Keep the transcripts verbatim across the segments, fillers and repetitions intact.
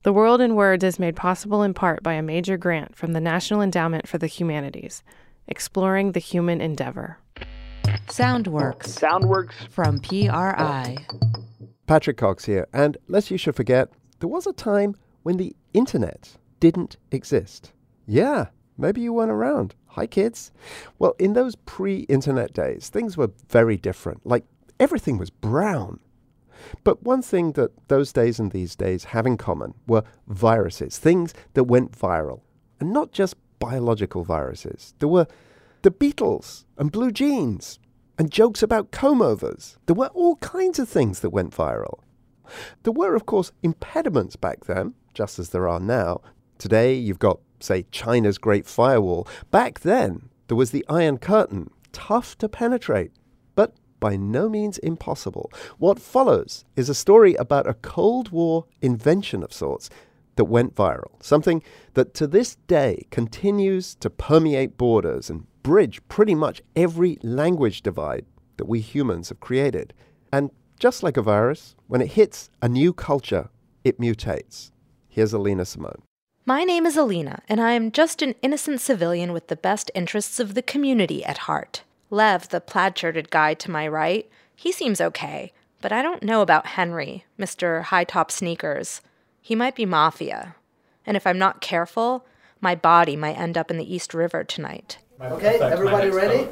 The World in Words is made possible in part by a major grant from the National Endowment for the Humanities, exploring the human endeavor. Soundworks. Soundworks. From P R I. Patrick Cox here, and lest you should forget, there was a time when the internet didn't exist. Yeah, maybe you weren't around. Hi, kids. Well, in those pre-internet days, things were very different. Like, everything was brown. But one thing that those days and these days have in common were viruses, things that went viral. And not just biological viruses. There were the Beatles and blue jeans and jokes about comb-overs. There were all kinds of things that went viral. There were, of course, impediments back then, just as there are now. Today, you've got, say, China's Great Firewall. Back then, there was the Iron Curtain, tough to penetrate, but by no means impossible. What follows is a story about a Cold War invention of sorts that went viral, something that to this day continues to permeate borders and bridge pretty much every language divide that we humans have created. And just like a virus, when it hits a new culture, it mutates. Here's Alina Simone. My name is Alina, and I am just an innocent civilian with the best interests of the community at heart. Lev, the plaid-shirted guy to my right, he seems okay, but I don't know about Henry, Mister High-Top Sneakers. He might be mafia. And if I'm not careful, my body might end up in the East River tonight. Okay, everybody ready?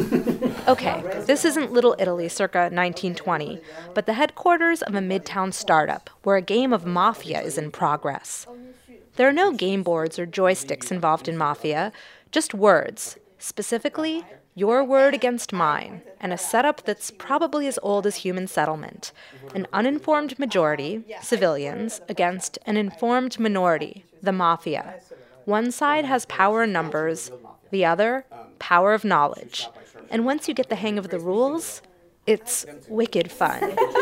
Okay, this isn't Little Italy circa nineteen twenty, but the headquarters of a midtown startup where a game of Mafia is in progress. There are no game boards or joysticks involved in Mafia, just words, specifically your word against mine, and a setup that's probably as old as human settlement. An uninformed majority, civilians, against an informed minority, the Mafia. One side has power in numbers, the other, power of knowledge. And once you get the hang of the rules, it's wicked fun.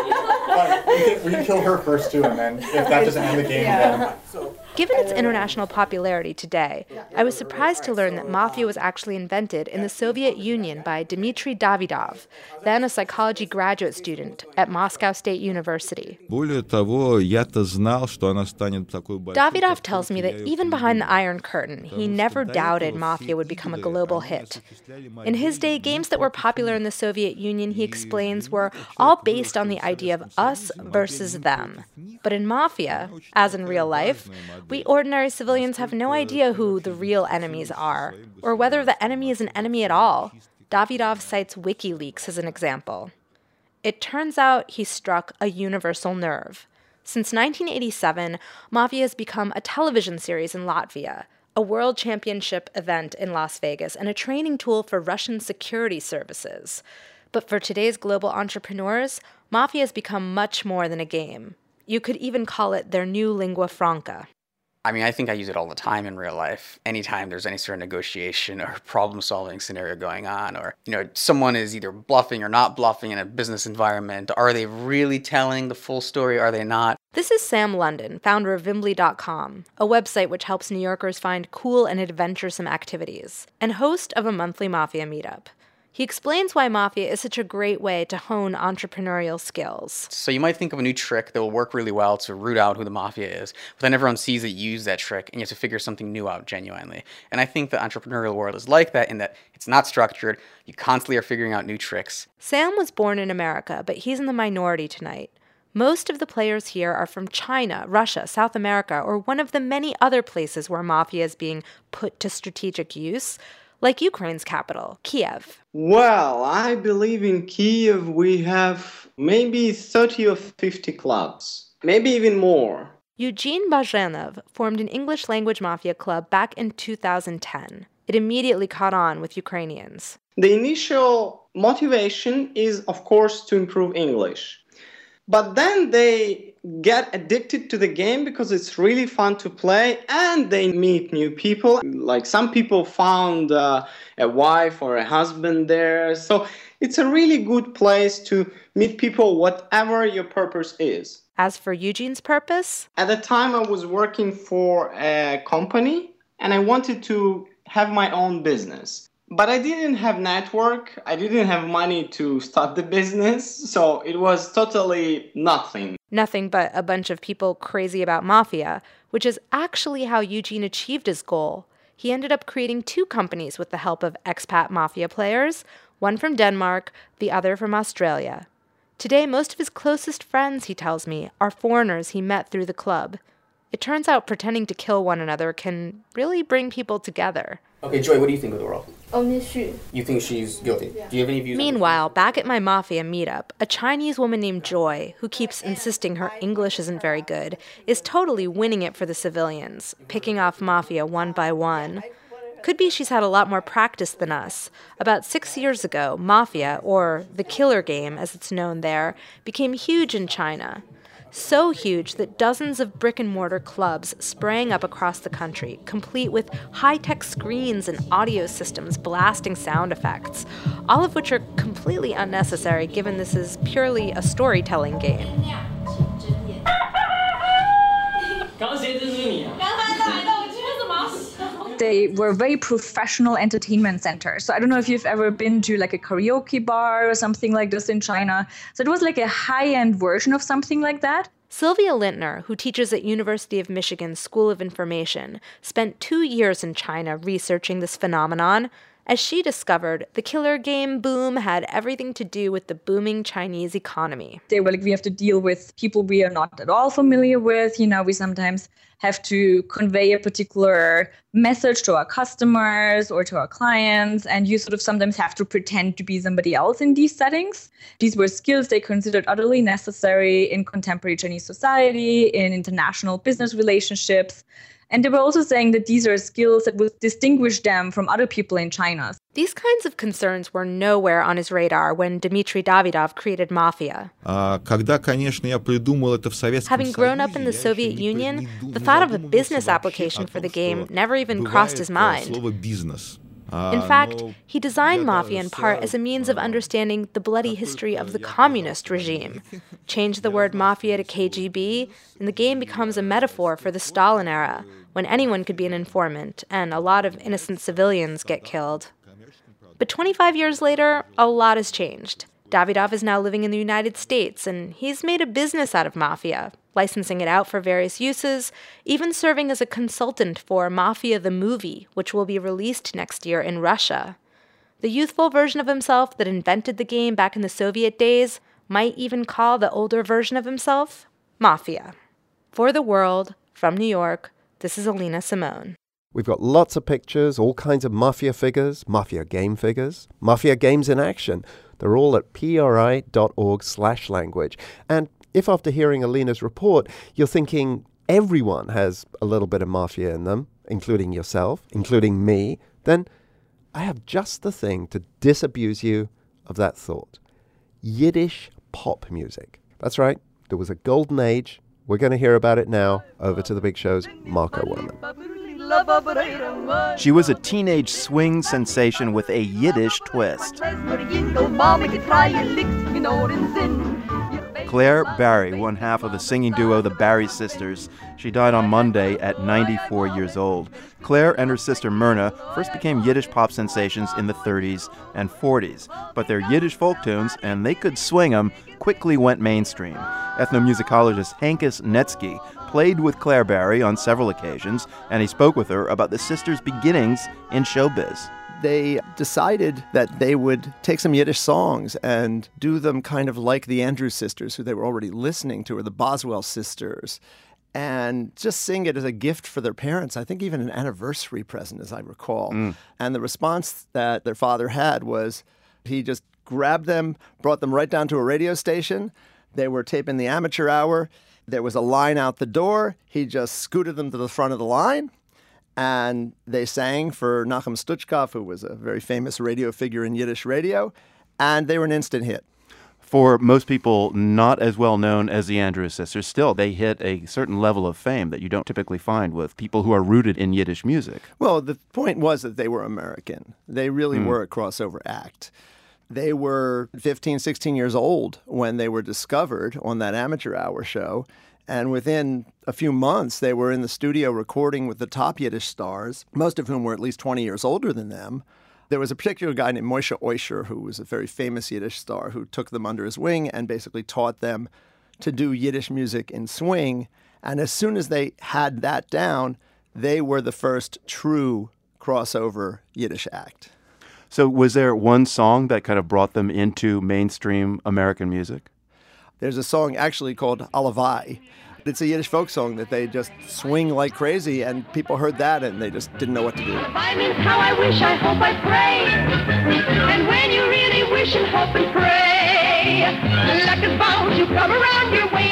But we can, we can kill her first too, and then if that doesn't end the game, then... Given its international popularity today, I was surprised to learn that Mafia was actually invented in the Soviet Union by Dmitry Davidov, then a psychology graduate student at Moscow State University. Davidov tells me that even behind the Iron Curtain, he never doubted Mafia would become a global hit. In his day, games that were popular in the Soviet Union, he explains, were all based on the idea of us versus them. But in Mafia, as in real life, we ordinary civilians have no idea who the real enemies are, or whether the enemy is an enemy at all. Davidov cites WikiLeaks as an example. It turns out he struck a universal nerve. Since nineteen eighty-seven, Mafia has become a television series in Latvia, a world championship event in Las Vegas, and a training tool for Russian security services. But for today's global entrepreneurs, Mafia has become much more than a game. You could even call it their new lingua franca. I mean, I think I use it all the time in real life. Anytime there's any sort of negotiation or problem-solving scenario going on, or, you know, someone is either bluffing or not bluffing in a business environment. Are they really telling the full story? Are they not? This is Sam London, founder of Vimbly dot com, a website which helps New Yorkers find cool and adventuresome activities, and host of a monthly Mafia meetup. He explains why Mafia is such a great way to hone entrepreneurial skills. So you might think of a new trick that will work really well to root out who the Mafia is, but then everyone sees that you use that trick, and you have to figure something new out genuinely. And I think the entrepreneurial world is like that in that it's not structured. You constantly are figuring out new tricks. Sam was born in America, but he's in the minority tonight. Most of the players here are from China, Russia, South America, or one of the many other places where Mafia is being put to strategic use, like Ukraine's capital, Kiev. Well, I believe in Kiev we have maybe thirty or fifty clubs, maybe even more. Eugene Bazhenov formed an English-language Mafia club back in two thousand ten. It immediately caught on with Ukrainians. The initial motivation is, of course, to improve English. But then they get addicted to the game because it's really fun to play, and they meet new people. Like some people found uh, a wife or a husband there. So it's a really good place to meet people, whatever your purpose is. As for Eugene's purpose? At the time I was working for a company and I wanted to have my own business. But I didn't have network. I didn't have money to start the business. So it was totally nothing. Nothing but a bunch of people crazy about mafia, which is actually how Eugene achieved his goal. He ended up creating two companies with the help of expat mafia players, one from Denmark, the other from Australia. Today, most of his closest friends, he tells me, are foreigners he met through the club. It turns out pretending to kill one another can really bring people together. Okay, Joy, what do you think of the world? Only she. You think she's guilty? Yeah. Do you have any views? Meanwhile, back at my mafia meetup, a Chinese woman named Joy, who keeps insisting her English isn't very good, is totally winning it for the civilians, picking off mafia one by one. Could be she's had a lot more practice than us. About six years ago, mafia, or the killer game as it's known there, became huge in China. So huge that dozens of brick-and-mortar clubs sprang up across the country, complete with high-tech screens and audio systems blasting sound effects, all of which are completely unnecessary given this is purely a storytelling game. They were very professional entertainment centers. So I don't know if you've ever been to like a karaoke bar or something like this in China. So it was like a high-end version of something like that. Sylvia Lintner, who teaches at University of Michigan School of Information, spent two years in China researching this phenomenon. As she discovered, the killer game boom had everything to do with the booming Chinese economy. They were like, we have to deal with people we are not at all familiar with. You know, we sometimes have to convey a particular message to our customers or to our clients, and you sort of sometimes have to pretend to be somebody else in these settings. These were skills they considered utterly necessary in contemporary Chinese society, in international business relationships. And they were also saying that these are skills that would distinguish them from other people in China. These kinds of concerns were nowhere on his radar when Dmitry Davidov created Mafia. Having grown up in the Soviet Union, the thought of a business application for the game never even crossed his mind. In fact, he designed Mafia in part as a means of understanding the bloody history of the communist regime. Change the word Mafia to K G B, and the game becomes a metaphor for the Stalin era, when anyone could be an informant, and a lot of innocent civilians get killed. But twenty-five years later, a lot has changed. Davidov is now living in the United States, and he's made a business out of Mafia, licensing it out for various uses, even serving as a consultant for Mafia the Movie, which will be released next year in Russia. The youthful version of himself that invented the game back in the Soviet days might even call the older version of himself Mafia. For The World, from New York, this is Alina Simone. We've got lots of pictures, all kinds of Mafia figures, Mafia game figures, Mafia games in action. They're all at pri.org slash language. And if after hearing Alina's report, you're thinking everyone has a little bit of Mafia in them, including yourself, including me, then I have just the thing to disabuse you of that thought. Yiddish pop music. That's right. There was a golden age. We're going to hear about it now. Over to the big show's Marco Werman. She was a teenage swing sensation with a Yiddish twist. Claire Barry, one half of the singing duo The Barry Sisters. She died on Monday at ninety-four years old. Claire and her sister Myrna first became Yiddish pop sensations in the thirties and forties, but their Yiddish folk tunes, and they could swing them, quickly went mainstream. Ethnomusicologist Henkes Netsky played with Claire Barry on several occasions, and he spoke with her about the sisters' beginnings in showbiz. They decided that they would take some Yiddish songs and do them kind of like the Andrews Sisters, who they were already listening to, or the Boswell Sisters, and just sing it as a gift for their parents. I think even an anniversary present, as I recall. Mm. And the response that their father had was he just grabbed them, brought them right down to a radio station. They were taping the amateur hour. There was a line out the door. He just scooted them to the front of the line. And they sang for Nachum Stuchkov, who was a very famous radio figure in Yiddish radio, and they were an instant hit. For most people not as well known as the Andrews Sisters, still they hit a certain level of fame that you don't typically find with people who are rooted in Yiddish music. Well, the point was that they were American. They really mm. were a crossover act. They were fifteen, sixteen years old when they were discovered on that amateur hour show. And within a few months, they were in the studio recording with the top Yiddish stars, most of whom were at least twenty years older than them. There was a particular guy named Moshe Oisher, who was a very famous Yiddish star, who took them under his wing and basically taught them to do Yiddish music in swing. And as soon as they had that down, they were the first true crossover Yiddish act. So was there one song that kind of brought them into mainstream American music? There's a song actually called Alavai. It's a Yiddish folk song that they just swing like crazy, and people heard that and they just didn't know what to do. I means how I wish, I hope, I pray. And when you really wish and hope and pray, luck is bound to come around your way.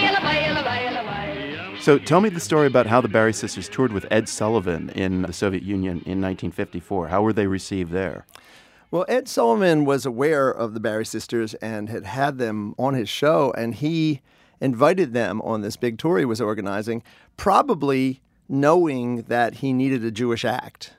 So tell me the story about how the Barry Sisters toured with Ed Sullivan in the Soviet Union in nineteen fifty-four. How were they received there? Well, Ed Sullivan was aware of the Barry Sisters and had had them on his show, and he invited them on this big tour he was organizing, probably knowing that he needed a Jewish act,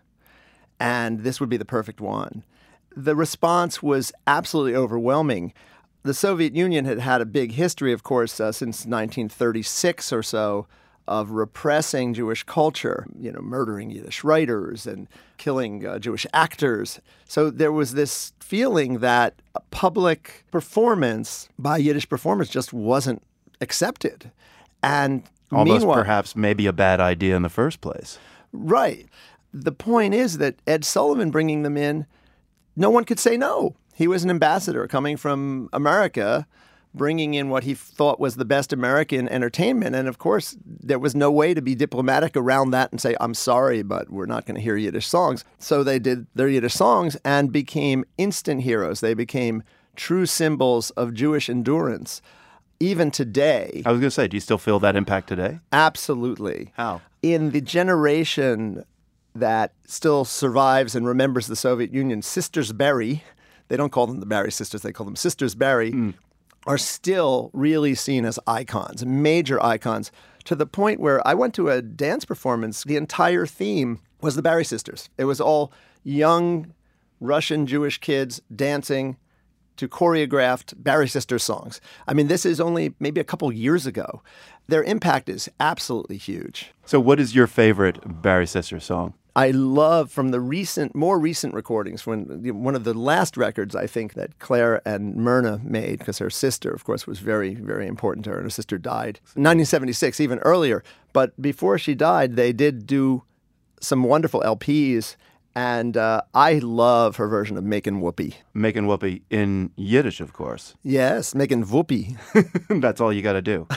and this would be the perfect one. The response was absolutely overwhelming. The Soviet Union had had a big history, of course, uh, since nineteen thirty-six or so, of repressing Jewish culture, you know, murdering Yiddish writers and killing uh, Jewish actors. So there was this feeling that a public performance by Yiddish performers just wasn't accepted. And almost perhaps maybe a bad idea in the first place. Right. The point is that Ed Sullivan bringing them in, no one could say no. He was an ambassador coming from America, bringing in what he thought was the best American entertainment. And of course, there was no way to be diplomatic around that and say, I'm sorry, but we're not going to hear Yiddish songs. So they did their Yiddish songs and became instant heroes. They became true symbols of Jewish endurance. Even today. I was going to say, do you still feel that impact today? Absolutely. How? In the generation that still survives and remembers the Soviet Union, Sisters Barry, they don't call them the Barry Sisters, they call them Sisters Barry, mm. are still really seen as icons, major icons, to the point where I went to a dance performance. The entire theme was the Barry Sisters. It was all young Russian Jewish kids dancing to choreographed Barry Sisters songs. I mean, this is only maybe a couple years ago. Their impact is absolutely huge. So what is your favorite Barry Sisters song? I love from the recent, more recent recordings, when one of the last records I think that Claire and Myrna made, because her sister, of course, was very, very important to her, and her sister died in nineteen seventy-six, even earlier. But before she died, they did do some wonderful L Ps. And uh, I love her version of Makin' Whoopee. Makin' Whoopee in Yiddish, of course. Yes, Makin' Whoopee. That's all you got to do.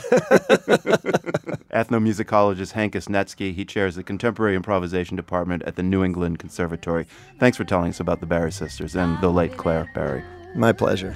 Ethnomusicologist Henkes Netsky, he chairs the Contemporary Improvisation Department at the New England Conservatory. Thanks for telling us about the Barry Sisters and the late Claire Barry. My pleasure.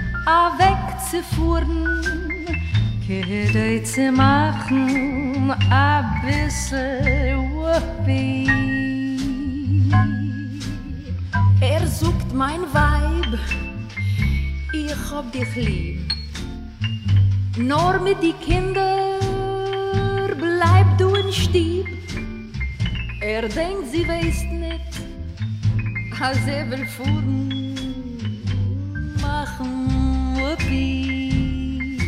Er sucht mein Weib, ich hab dich lieb. Nur mit die Kinder bleib du in Stieb. Er denkt, sie weiß nicht, als er will fuhren, machen Whoopie.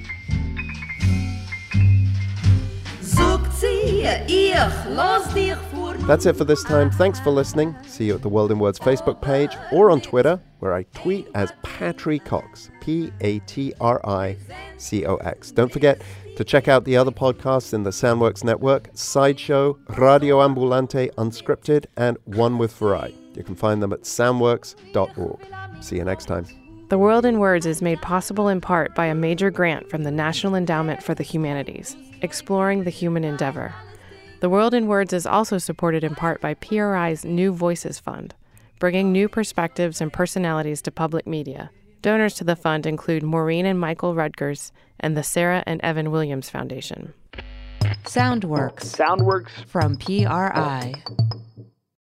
Sucht sie, ich lass dich fuhren. That's it for this time. Thanks for listening. See you at the World in Words Facebook page or on Twitter, where I tweet as Patri Cox, P A T R I C O X. Don't forget to check out the other podcasts in the Soundworks network, Sideshow, Radio Ambulante Unscripted, and One with Farai. You can find them at soundworks dot org. See you next time. The World in Words is made possible in part by a major grant from the National Endowment for the Humanities, exploring the human endeavor. The World in Words is also supported in part by P R I's New Voices Fund, bringing new perspectives and personalities to public media. Donors to the fund include Maureen and Michael Rutgers and the Sarah and Evan Williams Foundation. Soundworks. Soundworks. From P R I.